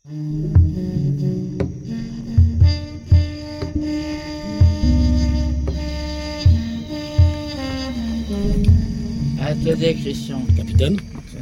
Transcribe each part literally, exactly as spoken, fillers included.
Attendez, Christian. Capitaine ?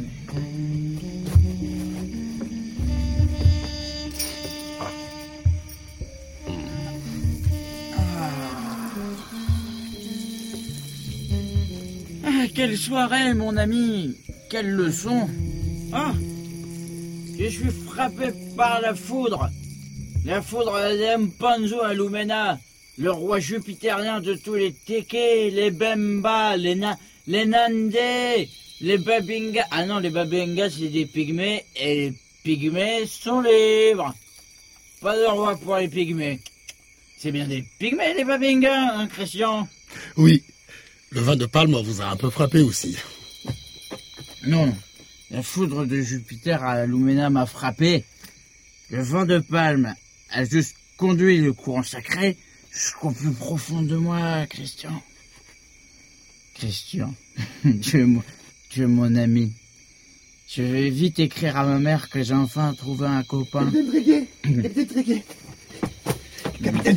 Ah, quelle soirée, mon ami. Quelle leçon. Ah, je suis frappé par la foudre. La foudre d'Empanzo à Lumena, le roi jupitérien de tous les Tekés, les Bemba, les, na, les Nandés, les Babingas. Ah non, les Babingas, c'est des pygmées, et les pygmées sont libres. Pas de roi pour les pygmées. C'est bien des pygmées, les Babingas, hein, Christian? Oui, le vin de Palme vous a un peu frappé aussi. Non, la foudre de Jupiter à Lumena m'a frappé. Le vent de Palme a juste conduit le courant sacré jusqu'au plus profond de moi, Christian. Christian, tu es, mon, tu es mon ami. Je vais vite écrire à ma mère que j'ai enfin trouvé un copain. Capitaine Tréguier, Capitaine Tréguier. Capitaine,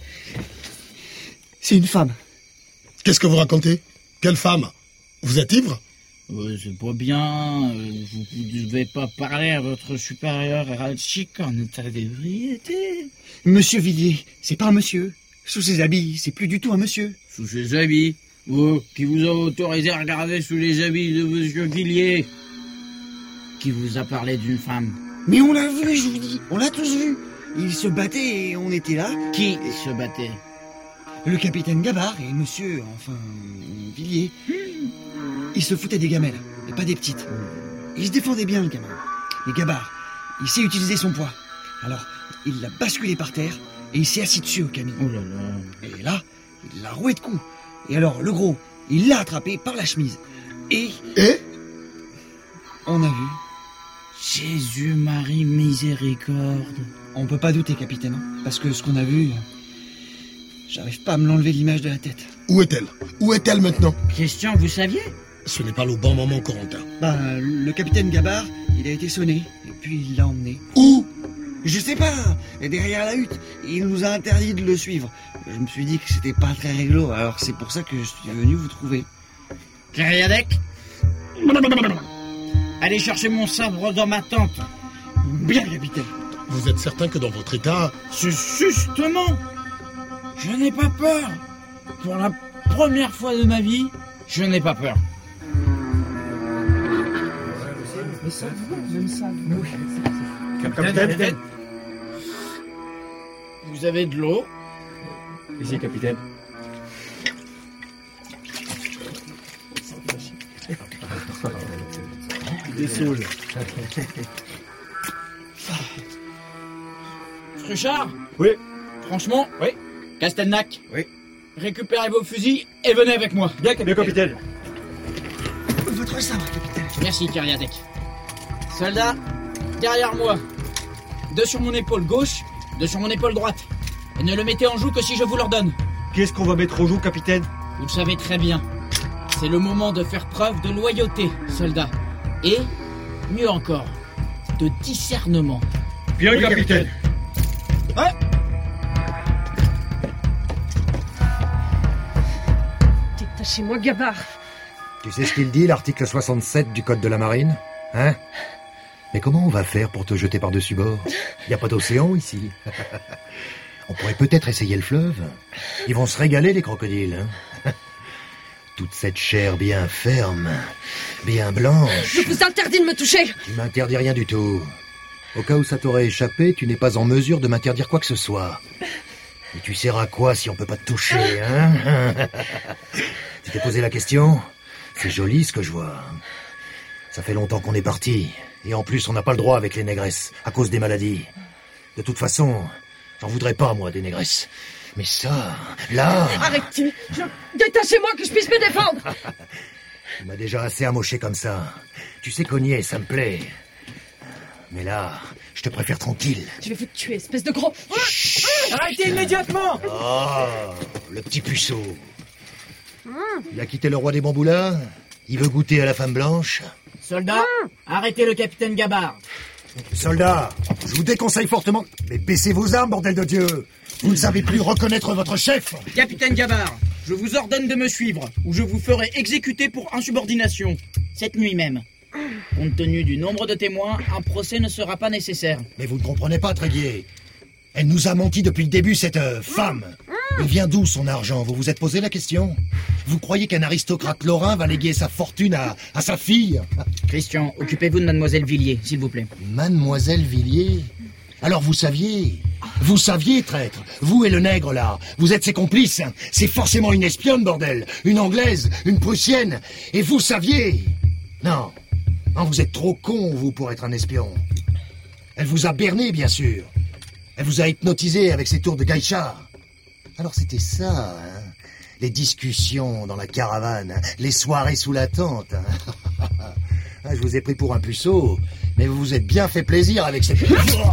c'est une femme. Qu'est-ce que vous racontez? Quelle femme? Vous êtes ivre? Euh, c'est pas bien, euh, vous ne devez pas parler à votre supérieur hiérarchique en état d'ébriété. Monsieur Villiers, c'est pas un monsieur. Sous ses habits, c'est plus du tout un monsieur. Sous ses habits? Oh, qui vous a autorisé à regarder sous les habits de monsieur Villiers? Qui vous a parlé d'une femme? Mais on l'a vu, je vous dis, on l'a tous vu. Il se battait et on était là. Qui et... se battait? Le capitaine Gabard et monsieur, enfin, Villiers. Il se foutait des gamelles, et pas des petites. Il se défendait bien, le gamin. Mais Gabard, il sait utiliser son poids. Alors, il l'a basculé par terre, et il s'est assis dessus au camion. Oh là là. Et là, il l'a roué de coups. Et alors, le gros, il l'a attrapé par la chemise. Et... Et on a vu. Jésus, Marie, miséricorde. On peut pas douter, capitaine, parce que ce qu'on a vu... J'arrive pas à me l'enlever de l'image de la tête. Où est-elle? Où est-elle maintenant? Christian, vous saviez? Ce n'est pas le bon moment, Corentin. Bah, le capitaine Gabard, il a été sonné, et puis il l'a emmené. Où? Je sais pas, derrière la hutte. Il nous a interdit de le suivre. Je me suis dit que c'était pas très réglo, alors c'est pour ça que je suis venu vous trouver. Kyriadec, allez chercher mon sabre dans ma tente. Bien, capitaine. Vous êtes certain que dans votre état... C'est justement... Je n'ai pas peur. Pour la première fois de ma vie, je n'ai pas peur. Capitaine, capitaine. Vous avez de l'eau? Ici, capitaine. Des saules. Truchard? Oui. Franchement? Oui. Castelnac? Oui. Récupérez vos fusils et venez avec moi. Bien, capitaine. Bien, capitaine. Votre sabre, capitaine. Merci, Kyriadec. Soldats, derrière moi. Deux sur mon épaule gauche, deux sur mon épaule droite. Et ne le mettez en joue que si je vous l'ordonne. Qu'est-ce qu'on va mettre au joug, capitaine? Vous le savez très bien. C'est le moment de faire preuve de loyauté, soldats. Et, mieux encore, de discernement. Bien, oui, capitaine. Ouais. Détachez-moi, Gabard. Tu sais ce qu'il dit, l'article soixante-sept du Code de la Marine? Hein? Mais comment on va faire pour te jeter par-dessus bord? Y a pas d'océan ici. On pourrait peut-être essayer le fleuve. Ils vont se régaler, les crocodiles. Hein? Toute cette chair bien ferme, bien blanche. Je vous interdis de me toucher. Tu m'interdis rien du tout. Au cas où ça t'aurait échappé, tu n'es pas en mesure de m'interdire quoi que ce soit. Et tu sers à quoi si on peut pas te toucher, hein? Tu t'es posé la question? C'est joli ce que je vois. Ça fait longtemps qu'on est parti. Et en plus, on n'a pas le droit avec les négresses, à cause des maladies. De toute façon, j'en voudrais pas, moi, des négresses. Mais ça, là... Arrêtez. Je... Détachez-moi que je puisse me défendre. Tu m'as déjà assez amoché comme ça. Tu sais cogner, ça me plaît. Mais là, je te préfère tranquille. Je vais vous tuer, espèce de gros... Chut. Arrêtez immédiatement. Oh, le petit puceau. Il a quitté le roi des bamboulas. Il veut goûter à la femme blanche. Soldats, arrêtez le capitaine Gabard. Soldats, je vous déconseille fortement... Mais baissez vos armes, bordel de Dieu! Vous ne savez plus reconnaître votre chef! Capitaine Gabard, je vous ordonne de me suivre, ou je vous ferai exécuter pour insubordination. Cette nuit même. Compte tenu du nombre de témoins, un procès ne sera pas nécessaire. Mais vous ne comprenez pas, Tréguier. Elle nous a menti depuis le début, cette euh, femme. Il vient d'où son argent? Vous vous êtes posé la question? Vous croyez qu'un aristocrate lorrain va léguer sa fortune à, à sa fille? Christian, occupez-vous de mademoiselle Villiers, s'il vous plaît. Mademoiselle Villiers? Alors vous saviez? Vous saviez, traître? Vous et le nègre, là, vous êtes ses complices. C'est forcément une espionne, bordel. Une anglaise, une prussienne. Et vous saviez? Non. Non, vous êtes trop con, vous, pour être un espion. Elle vous a berné, bien sûr. Elle vous a hypnotisé avec ses tours de geisha. Alors c'était ça, hein, les discussions dans la caravane, les soirées sous la tente. Hein. Je vous ai pris pour un puceau, mais vous vous êtes bien fait plaisir avec cette...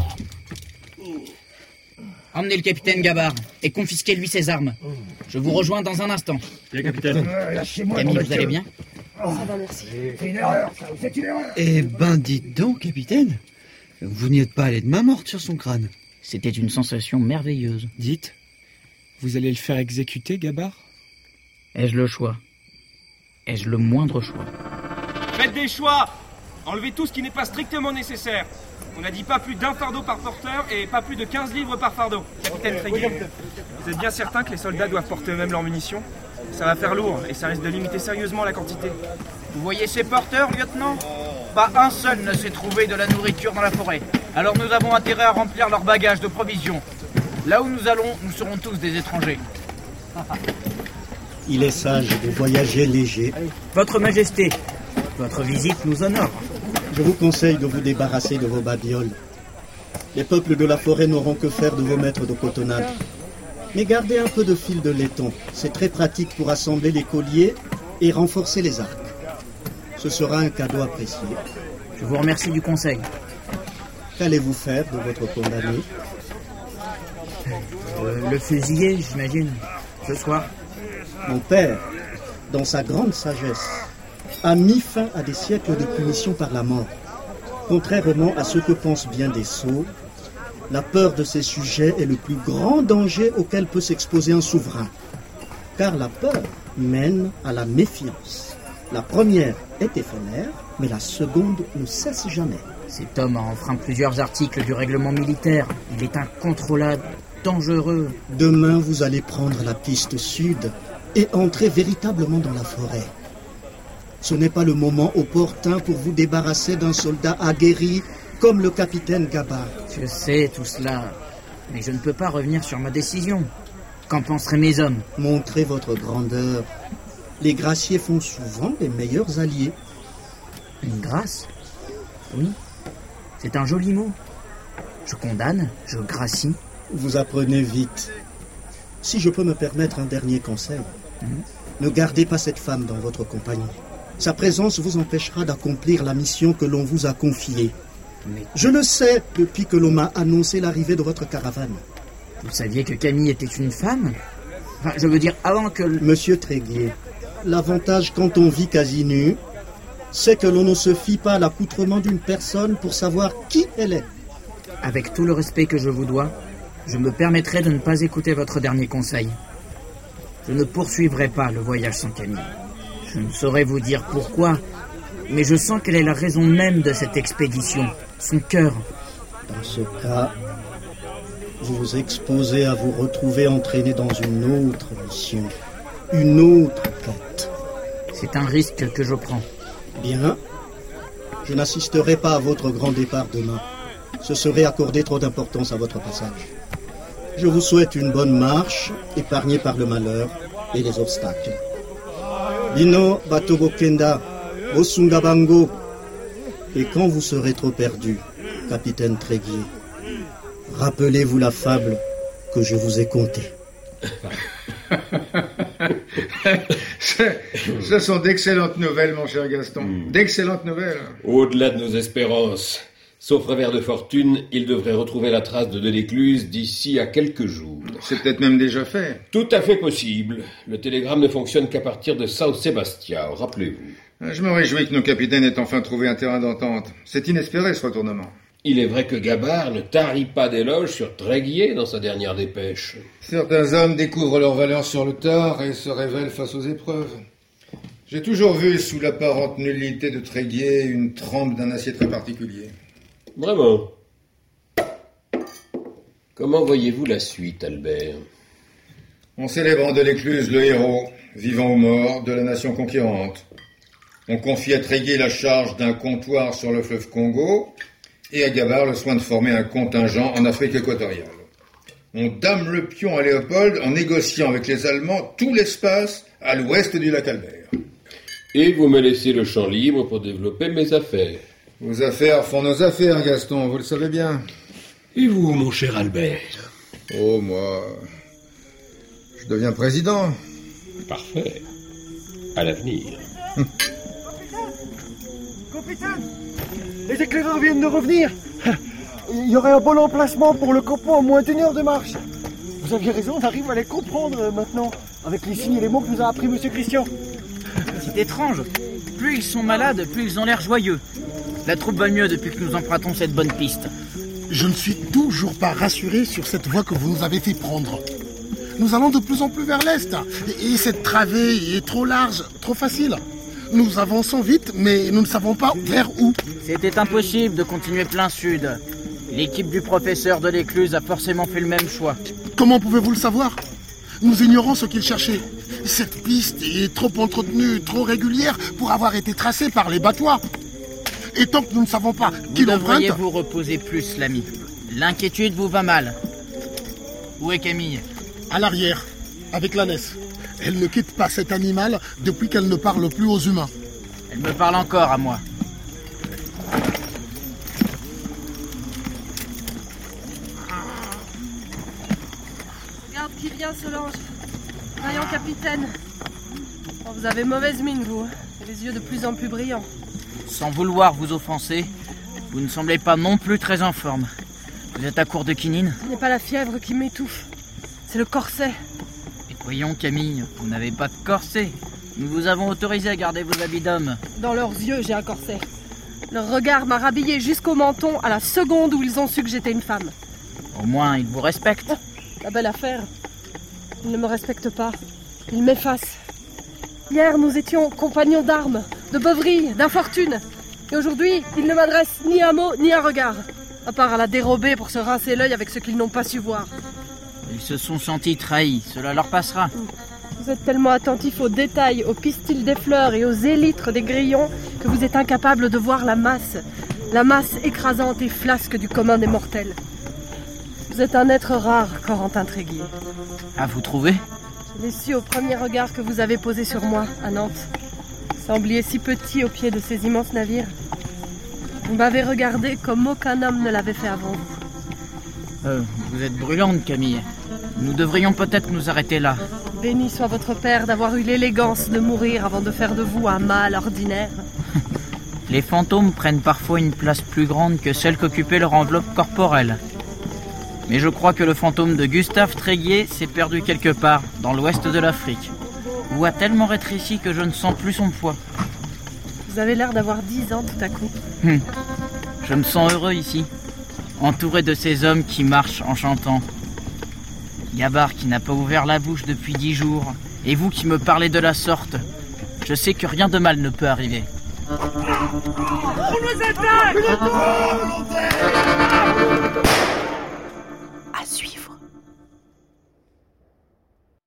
Emmenez le capitaine Gabard et confisquez-lui ses armes. Je vous rejoins dans un instant. Bien, capitaine. Euh, Lâchez-moi, Camille, mon vous allez bien? Ça va, merci. C'est une erreur, ça, vous faites une erreur. Eh ben, dites donc, capitaine. Vous n'y êtes pas allé de main morte sur son crâne. C'était une sensation merveilleuse. Dites, vous allez le faire exécuter, Gabard? Ai-je le choix? Ai-je le moindre choix? Faites des choix! Enlevez tout ce qui n'est pas strictement nécessaire. On n'a dit pas plus d'un fardeau par porteur et pas plus de quinze livres par fardeau. Capitaine Tréguier, vous êtes bien certain que les soldats doivent porter eux-mêmes leurs munitions? Ça va faire lourd et ça risque de limiter sérieusement la quantité. Vous voyez ces porteurs, lieutenant? Pas un seul ne s'est trouvé de la nourriture dans la forêt. Alors nous avons intérêt à remplir leurs bagages de provisions. Là où nous allons, nous serons tous des étrangers. Il est sage de voyager léger. Votre Majesté, votre visite nous honore. Je vous conseille de vous débarrasser de vos babioles. Les peuples de la forêt n'auront que faire de vos maîtres de cotonnade. Mais gardez un peu de fil de laiton. C'est très pratique pour assembler les colliers et renforcer les arcs. Ce sera un cadeau apprécié. Je vous remercie du conseil. Qu'allez-vous faire de votre condamné? Euh, le fusiller, j'imagine, ce soir. Mon père, dans sa grande sagesse, a mis fin à des siècles de punition par la mort. Contrairement à ce que pensent bien des sots, la peur de ses sujets est le plus grand danger auquel peut s'exposer un souverain. Car la peur mène à la méfiance. La première est éphémère, mais la seconde ne cesse jamais. Cet homme a enfreint plusieurs articles du règlement militaire. Il est incontrôlable, dangereux. Demain, vous allez prendre la piste sud et entrer véritablement dans la forêt. Ce n'est pas le moment opportun pour vous débarrasser d'un soldat aguerri comme le capitaine Gabard. Je sais tout cela, mais je ne peux pas revenir sur ma décision. Qu'en penseraient mes hommes? Montrez votre grandeur. Les graciers font souvent les meilleurs alliés. Une grâce? Oui, c'est un joli mot. Je condamne, je gracie. Vous apprenez vite. Si je peux me permettre un dernier conseil, mmh. ne gardez pas cette femme dans votre compagnie. Sa présence vous empêchera d'accomplir la mission que l'on vous a confiée. Mais... Je le sais depuis que l'on m'a annoncé l'arrivée de votre caravane. Vous saviez que Camille était une femme? Enfin, je veux dire, avant que... Monsieur Tréguier, l'avantage quand on vit quasi nu, c'est que l'on ne se fie pas à l'accoutrement d'une personne pour savoir qui elle est. Avec tout le respect que je vous dois, je me permettrai de ne pas écouter votre dernier conseil. Je ne poursuivrai pas le voyage sans Camille. Je ne saurais vous dire pourquoi, mais je sens qu'elle est la raison même de cette expédition, son cœur. Dans ce cas, vous vous exposez à vous retrouver entraîné dans une autre mission, une autre quête. C'est un risque que je prends. Bien. Je n'assisterai pas à votre grand départ demain. Ce serait accorder trop d'importance à votre passage. Je vous souhaite une bonne marche, épargnée par le malheur et les obstacles. Bino Batogo Kenda, Osunga Bango. Et quand vous serez trop perdu, capitaine Tréguier, rappelez-vous la fable que je vous ai contée. Ce sont d'excellentes nouvelles, mon cher Gaston. Mmh. D'excellentes nouvelles. Au-delà de nos espérances. Sauf revers de fortune, il devrait retrouver la trace de Delécluse d'ici à quelques jours. C'est peut-être même déjà fait. Tout à fait possible. Le télégramme ne fonctionne qu'à partir de Sao Sebastião, rappelez-vous. Je me réjouis que nos capitaines aient enfin trouvé un terrain d'entente. C'est inespéré, ce retournement. Il est vrai que Gabard ne tarit pas d'éloges sur Tréguier dans sa dernière dépêche. Certains hommes découvrent leur valeur sur le tard et se révèlent face aux épreuves. J'ai toujours vu sous l'apparente nullité de Tréguier une trempe d'un acier très particulier. Vraiment. Comment voyez-vous la suite, Albert? On célèbre en Delescluze le héros, vivant ou mort, de la nation conquérante. On confie à Tréguier la charge d'un comptoir sur le fleuve Congo et à Gabard le soin de former un contingent en Afrique équatoriale. On dame le pion à Léopold en négociant avec les Allemands tout l'espace à l'ouest du lac Albert. Et vous me laissez le champ libre pour développer mes affaires. Vos affaires font nos affaires, Gaston, vous le savez bien. Et vous, mon cher Albert? Oh, moi... je deviens président. Parfait. À l'avenir. Capitaine, les éclaireurs viennent de revenir. Il y aurait un bon emplacement pour le campo en moins d'une heure de marche. Vous aviez raison, on arrive à les comprendre maintenant, avec les signes et les mots que nous a appris Monsieur Christian. C'est étrange. Plus ils sont malades, plus ils ont l'air joyeux. La troupe va mieux depuis que nous empruntons cette bonne piste. Je ne suis toujours pas rassuré sur cette voie que vous nous avez fait prendre. Nous allons de plus en plus vers l'est. Et cette travée est trop large, trop facile. Nous avançons vite, mais nous ne savons pas vers où. C'était impossible de continuer plein sud. L'équipe du professeur de l'Écluse a forcément fait le même choix. Comment pouvez-vous le savoir? Nous ignorons ce qu'il cherchait. Cette piste est trop entretenue, trop régulière pour avoir été tracée par les battoirs. Et tant que nous ne savons pas qui l'emprunte... Vous devriez vous reposer plus, l'ami. L'inquiétude vous va mal. Où est Camille? À l'arrière, avec l'ânesse. Elle ne quitte pas cet animal depuis qu'elle ne parle plus aux humains. Elle me parle encore à moi. Regarde qui vient, Solange. Vaillant capitaine. Oh, vous avez mauvaise mine, vous. Et les yeux de plus en plus brillants. Sans vouloir vous offenser, vous ne semblez pas non plus très en forme. Vous êtes à court de quinine? Ce n'est pas la fièvre qui m'étouffe. C'est le corset. Et voyons, Camille, vous n'avez pas de corset. Nous vous avons autorisé à garder vos habits d'homme. Dans leurs yeux, j'ai un corset. Leur regard m'a rhabillé jusqu'au menton à la seconde où ils ont su que j'étais une femme. Au moins, ils vous respectent. Oh, la belle affaire. Ils ne me respectent pas. Ils m'effacent. Hier, nous étions compagnons d'armes, de beuverie, d'infortune. Et aujourd'hui, ils ne m'adressent ni un mot, ni un regard. À part à la dérober pour se rincer l'œil avec ce qu'ils n'ont pas su voir. Ils se sont sentis trahis, cela leur passera. Vous êtes tellement attentif aux détails, aux pistils des fleurs et aux élytres des grillons que vous êtes incapable de voir la masse, la masse écrasante et flasque du commun des mortels. Vous êtes un être rare, Corentin Tréguier. Ah, vous trouvez? Je l'ai su au premier regard que vous avez posé sur moi, à Nantes. Vous sembliez si petit au pied de ces immenses navires. Vous m'avez regardé comme aucun homme ne l'avait fait avant vous. Euh, vous êtes brûlante, Camille. Nous devrions peut-être nous arrêter là. Béni soit votre père d'avoir eu l'élégance de mourir avant de faire de vous un mâle ordinaire. Les fantômes prennent parfois une place plus grande que celle qu'occupait leur enveloppe corporelle. Mais je crois que le fantôme de Gustave Tréguier s'est perdu quelque part, dans l'ouest de l'Afrique, ou a tellement rétréci que je ne sens plus son poids. Vous avez l'air d'avoir dix ans tout à coup. Hum. Je me sens heureux ici, entouré de ces hommes qui marchent en chantant. Gabard qui n'a pas ouvert la bouche depuis dix jours, et vous qui me parlez de la sorte. Je sais que rien de mal ne peut arriver. On nous attaque! À suivre.